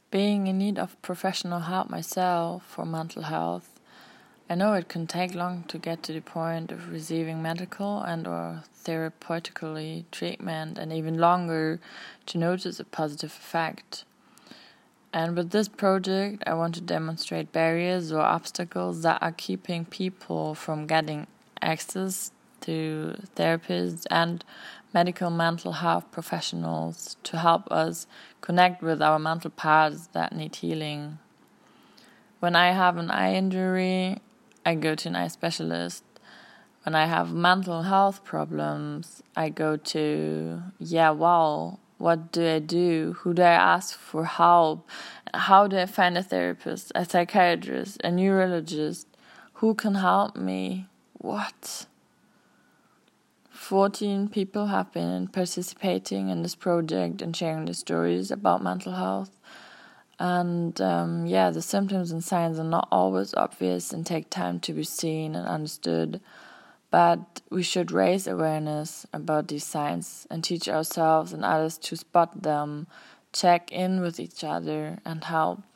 Being in need of professional help myself for mental health, I know it can take long to get to the point of receiving medical and or therapeutically treatment, and even longer to notice a positive effect. And with this project, I want to demonstrate barriers or obstacles that are keeping people from getting access to therapists and medical mental health professionals to help us connect with our mental parts that need healing. When I have an eye injury, I go to an eye specialist. When I have mental health problems, I go to, what do I do? Who do I ask for help? How do I find a therapist, a psychiatrist, a neurologist? Who can help me? What? 14 people have been participating in this project and sharing their stories about mental health. And the symptoms and signs are not always obvious and take time to be seen and understood. But we should raise awareness about these signs and teach ourselves and others to spot them, check in with each other, and help